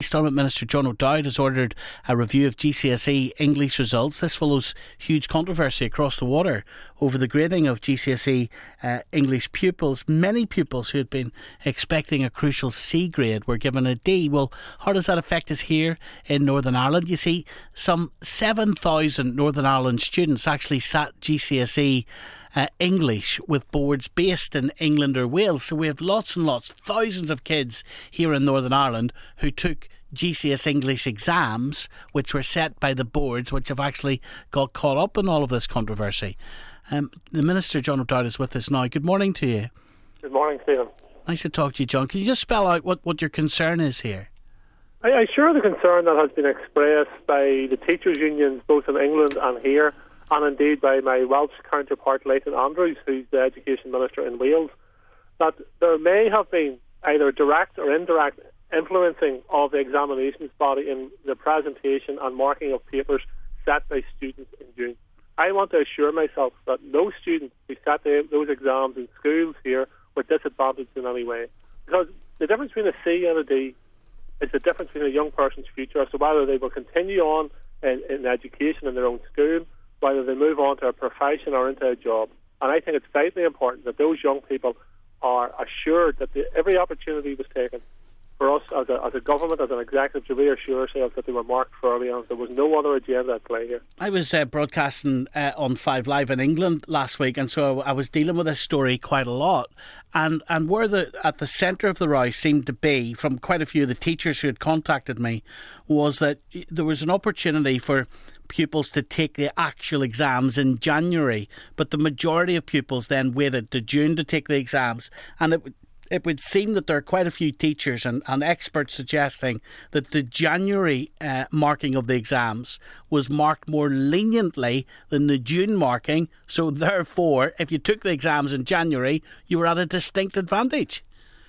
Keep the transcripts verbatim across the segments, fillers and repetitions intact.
Stormont Minister John O'Dowd has ordered a review of G C S E English results. This follows huge controversy across the water over the grading of G C S E uh, English pupils. Many pupils who had been expecting a crucial C grade were given a D. Well, how does that affect us here in Northern Ireland? You see, some seven thousand Northern Ireland students actually sat G C S E Uh, English with boards based in England or Wales. So we have lots and lots, thousands of kids here in Northern Ireland who took G C S E English exams, which were set by the boards, which have actually got caught up in all of this controversy. Um, the Minister, John O'Dowd, is with us now. Good morning to you. Good morning, Stephen. Nice to talk to you, John. Can you just spell out what, what your concern is here? I, I share the concern that has been expressed by the teachers' unions, both in England and here, and indeed by my Welsh counterpart, Leighton Andrews, who's the Education Minister in Wales, that there may have been either direct or indirect influencing of the examinations body in the presentation and marking of papers set by students in June. I want to assure myself that no student who set the, those exams in schools here were disadvantaged in any way. Because the difference between a C and a D is the difference between a young person's future, so whether they will continue on in, in education in their own school, whether they move on to a profession or into a job. And I think it's vitally important that those young people are assured that the, every opportunity was taken for us as a, as a government, as an executive, to reassure ourselves that they were marked fairly and there was no other agenda at play here. I was uh, broadcasting uh, on Five Live in England last week, and so I was dealing with this story quite a lot. And and where the at the centre of the row seemed to be, from quite a few of the teachers who had contacted me, was that there was an opportunity for pupils to take the actual exams in January, but the majority of pupils then waited to June to take the exams, and it it would seem that there are quite a few teachers and, and experts suggesting that the January uh, marking of the exams was marked more leniently than the June marking, so therefore if you took the exams in January you were at a distinct advantage.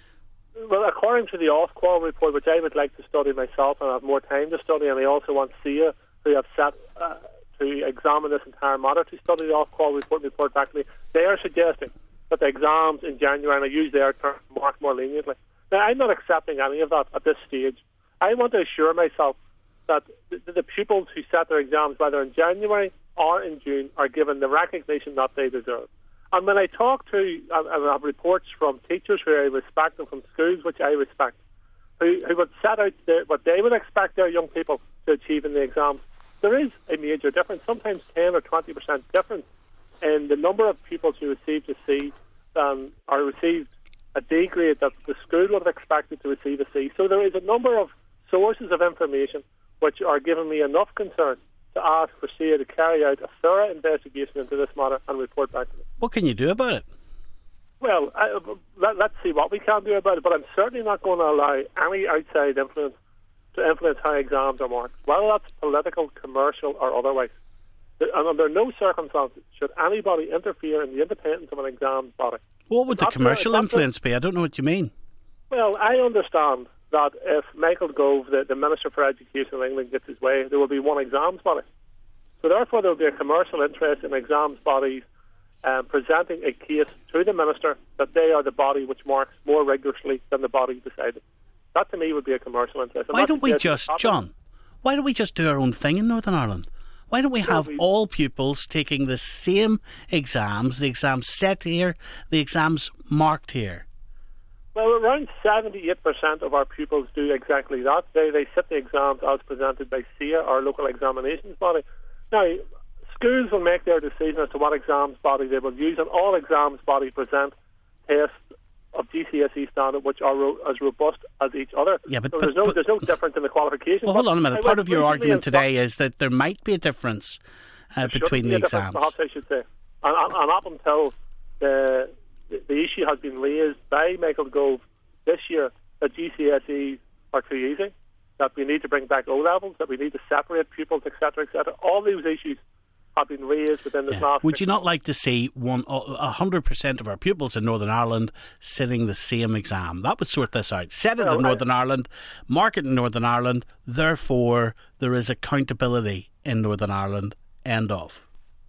Well, according to the Ofqual report, which I would like to study myself and have more time to study, and I also want S I A, who have set uh, to examine this entire matter, to study the Ofqual report and report back to me, they are suggesting that the exams in January, and I use their term, marked more leniently. Now, I'm not accepting any of that at this stage. I want to assure myself that the, the pupils who set their exams, whether in January or in June, are given the recognition that they deserve. And when I talk to, and I have reports from teachers who I respect and from schools which I respect, who, who would set out their, what they would expect their young people to achieve in the exams, there is a major difference, sometimes ten or twenty percent difference in the number of pupils who received a C um, or received a D grade that the school would have expected to receive a C. So there is a number of sources of information which are giving me enough concern to ask for S I A to carry out a thorough investigation into this matter and report back to me. What can you do about it? Well, I, let, let's see what we can do about it, but I'm certainly not going to allow any outside influence to influence how exams are marked, whether that's political, commercial or otherwise. And under no circumstances should anybody interfere in the independence of an exams body. What would the That's commercial a, influence be? I don't know what you mean. Well, I understand that if Michael Gove, the, the Minister for Education in England, gets his way, there will be one exams body. So therefore there will be a commercial interest in exams bodies um, presenting a case to the Minister that they are the body which marks more rigorously than the body decided. That to me would be a commercial interest. I'm why not don't we suggesting just, that John, why don't we just do our own thing in Northern Ireland? Why don't we have we- all pupils taking the same exams, the exams set here, the exams marked here? Well, around seventy-eight percent of our pupils do exactly that. They they sit the exams as presented by S I A, our local examinations body. Now, schools will make their decision as to what exams body they will use, and all exams body present tests of G C S E standard which are ro- as robust as each other. Yeah, but, so but there's no but, there's no difference in the qualifications. Well, hold on a minute. I Part went of your recently argument in today Scot- is that there might be a difference uh, there between shouldn't be the a difference, exams. Perhaps I should say, and, and, and up until the, the the issue has been raised by Michael Gove this year that G C S Es are too easy, that we need to bring back O levels, that we need to separate pupils, et cetera, et cetera. All these issues have been raised within this Yeah. last. Would you not like to see one a hundred percent of our pupils in Northern Ireland sitting the same exam? That would sort this out. Set it Well, in I- Northern Ireland, mark it in Northern Ireland. Therefore, there is accountability in Northern Ireland. End of.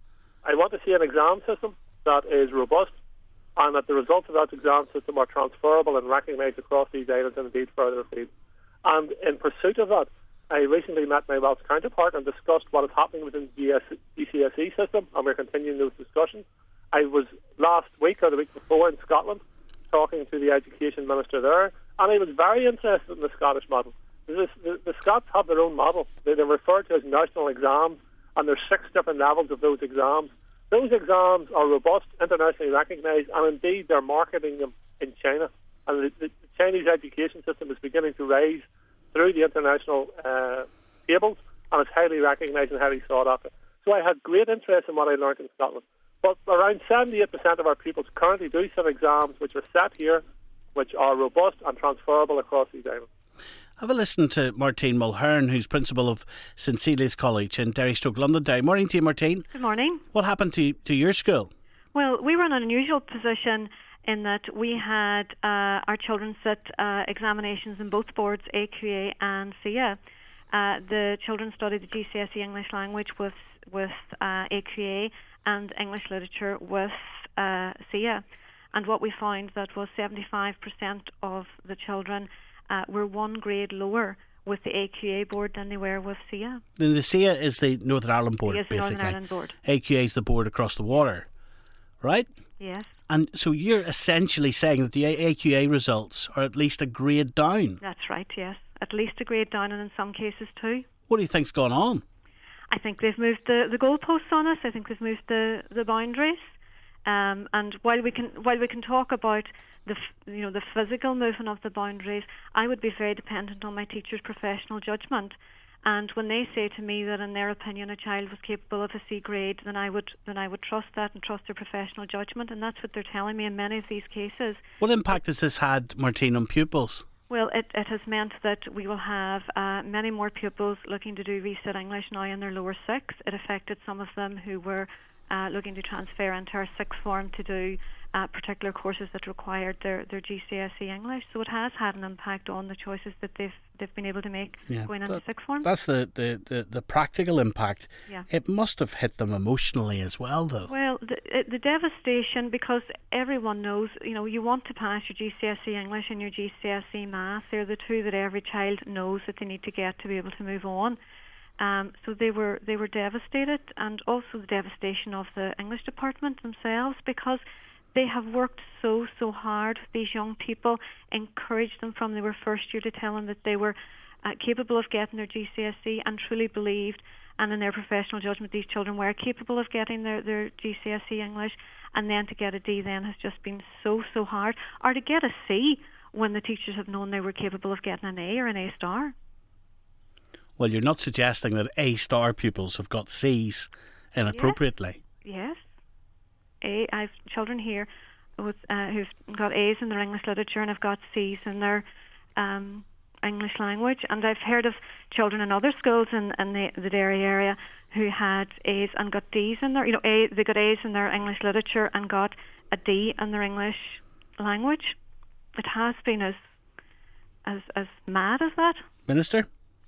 I want to see an exam system that is robust and that the results of that exam system are transferable and recognised across these islands and indeed further afield. And in pursuit of that, I recently met my Welsh counterpart and discussed what is happening within the G C S E system, and we're continuing those discussions. I was last week or the week before in Scotland talking to the Education Minister there, and I was very interested in the Scottish model. The, the, the Scots have their own model. They, they're referred to as national exams, and there's six different levels of those exams. Those exams are robust, internationally recognised, and indeed they're marketing them in China. And the, the Chinese education system is beginning to rise through the international uh, tables, and it's highly recognised and highly sought after. So I had great interest in what I learned in Scotland. But around seventy-eight percent of our pupils currently do set exams which are set here, which are robust and transferable across these islands. Have a listen to Martine Mulhern, who's principal of St Celia's College in Derrystoke, Londonderry. Morning to you, Martine. Good morning. What happened to, to your school? Well, we were in an unusual position in that we had uh, our children sit uh, examinations in both boards, A Q A and C I A. Uh, the children studied the G C S E English language with with uh, A Q A and English literature with uh, C I A. And what we found that was seventy-five percent of the children uh, were one grade lower with the A Q A board than they were with C I A. Then the C I A is the Northern Ireland board, Yes, the basically. Northern Ireland board. A Q A is the board across the water, right? Yes. And so you're essentially saying that the A Q A results are at least a grade down. That's right, yes. At least a grade down, and in some cases two. What do you think's gone on? I think they've moved the, the goalposts on us. I think they've moved the, the boundaries. Um, and while we can while we can talk about the you know the physical movement of the boundaries, I would be very dependent on my teachers' professional judgment. And when they say to me that in their opinion a child was capable of a C grade, then I would then I would trust that and trust their professional judgment, and that's what they're telling me in many of these cases. What impact has this had, Martine, on pupils? Well, it, it has meant that we will have uh, many more pupils looking to do reset English now in their lower six. It affected some of them who were uh, looking to transfer into our sixth form to do uh, particular courses that required their, their G C S E English. So it has had an impact on the choices that they've they've been able to make yeah, going that, into sixth form. That's the, the, the, the practical impact. Yeah. It must have hit them emotionally as well, though. Well, the, the devastation, because everyone knows, you know, you want to pass your G C S E English and your G C S E Maths. They're the two that every child knows that they need to get to be able to move on. Um, so they were they were devastated, and also the devastation of the English department themselves, because they have worked so, so hard with these young people, encouraged them from they were first year to tell them that they were uh, capable of getting their G C S E, and truly believed, and in their professional judgment, these children were capable of getting their, their G C S E English, and then to get a D then has just been so, so hard. Or to get a C when the teachers have known they were capable of getting an A or an A star. Well, you're not suggesting that A star pupils have got C's inappropriately. Yes. A, I've children here with uh, who've got A's in their English literature and have got C's in their um, English language. And I've heard of children in other schools in, in the, the Derry area who had A's and got D's in their, you know, A, they got A's in their English literature and got a D in their English language. It has been as as as mad as that. Minister?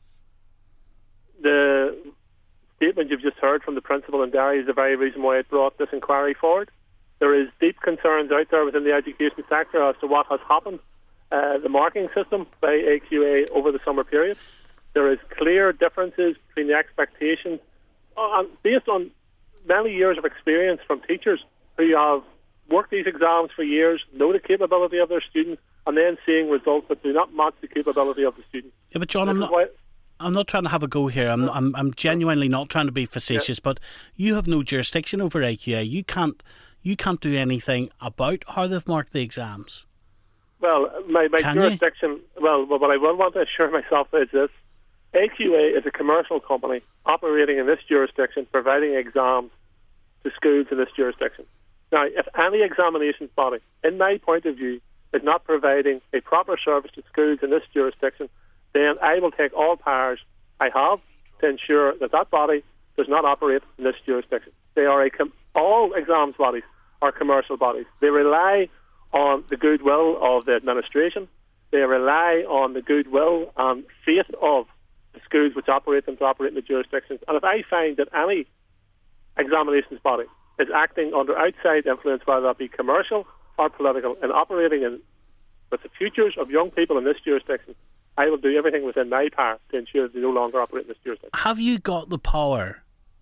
The statement you've just heard from the principal in Derry is the very reason why it brought this inquiry forward. There is deep concerns out there within the education sector as to what has happened, uh, the marking system by A Q A over the summer period. There is clear differences between the expectations, uh, based on many years of experience from teachers who have worked these exams for years, know the capability of their students, and then seeing results that do not match the capability of the students. Yeah, but John, I'm not... I'm not trying to have a go here. I'm I'm, I'm genuinely not trying to be facetious, yeah. But you have no jurisdiction over A Q A. You can't you can't do anything about how they've marked the exams. Well, my, my jurisdiction. You? Well, what I will want to assure myself is this: A Q A is a commercial company operating in this jurisdiction, providing exams to schools in this jurisdiction. Now, if any examinations body, in my point of view, is not providing a proper service to schools in this jurisdiction, then I will take all powers I have to ensure that that body does not operate in this jurisdiction. They are a com- all exams bodies are commercial bodies. They rely on the goodwill of the administration. They rely on the goodwill and faith of the schools which operate them to operate in the jurisdictions. And if I find that any examinations body is acting under outside influence, whether that be commercial or political, and operating in with the futures of young people in this jurisdiction, I will do everything within my power to ensure they no longer operate in this jurisdiction. Have you got the power?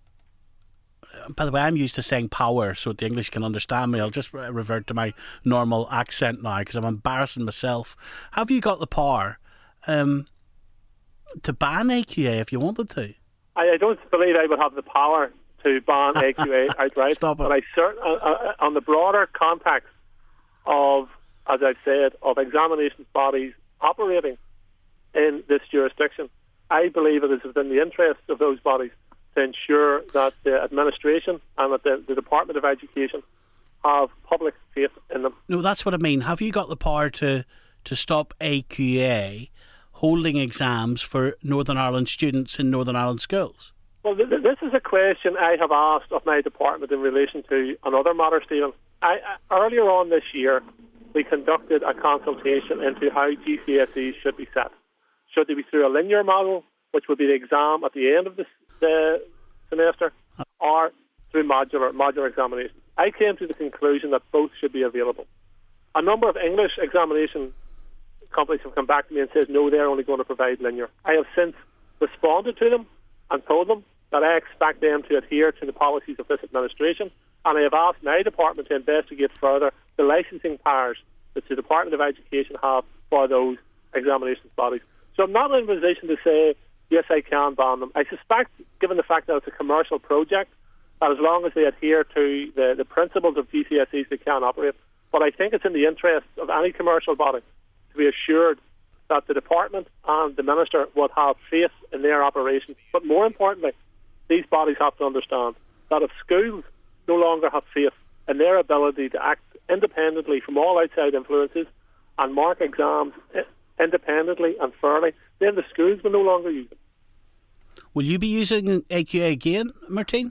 By the way, I'm used to saying power so that the English can understand me. I'll just revert to my normal accent now because I'm embarrassing myself. Have you got the power um, to ban A Q A if you wanted to? I, I don't believe I would have the power to ban A Q A outright. Stop it. But I certain uh, uh, on the broader context of, as I've said, of examinations bodies operating in this jurisdiction, I believe it is within the interests of those bodies to ensure that the administration and that the, the Department of Education have public faith in them. No, that's what I mean. Have you got the power to, to stop A Q A holding exams for Northern Ireland students in Northern Ireland schools? Well, th- this is a question I have asked of my department in relation to another matter, Stephen. I, I, earlier on this year, we conducted a consultation into how G C S Es should be set. Should they be through a linear model, which would be the exam at the end of the, the semester, or through modular modular examinations? I came to the conclusion that both should be available. A number of English examination companies have come back to me and said, no, they're only going to provide linear. I have since responded to them and told them that I expect them to adhere to the policies of this administration, and I have asked my department to investigate further the licensing powers that the Department of Education have for those examinations bodies. So I'm not in a position to say, yes, I can ban them. I suspect, given the fact that it's a commercial project, that as long as they adhere to the, the principles of G C S Es, they can operate. But I think it's in the interest of any commercial body to be assured that the department and the minister would have faith in their operation. But more importantly, these bodies have to understand that if schools no longer have faith in their ability to act independently from all outside influences and mark exams independently and fairly, then the schools will no longer use it. Will you be using A Q A again, Martine?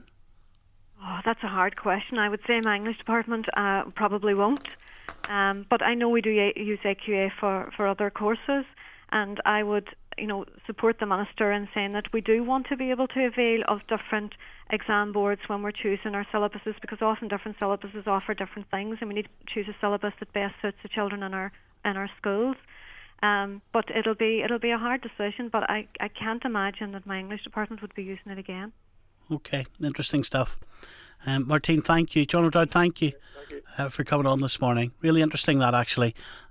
Oh, that's a hard question. I would say my English department uh, probably won't. Um, but I know we do a- use A Q A for, for other courses, and I would, you know, support the minister in saying that we do want to be able to avail of different exam boards when we're choosing our syllabuses, because often different syllabuses offer different things, and we need to choose a syllabus that best suits the children in our in our schools. Um, but it'll be it'll be a hard decision. But I, I can't imagine that my English department would be using it again. Okay, interesting stuff. Um, Martine, thank you. John O'Dowd, thank you, Thank you. Uh, for coming on this morning. Really interesting that, actually.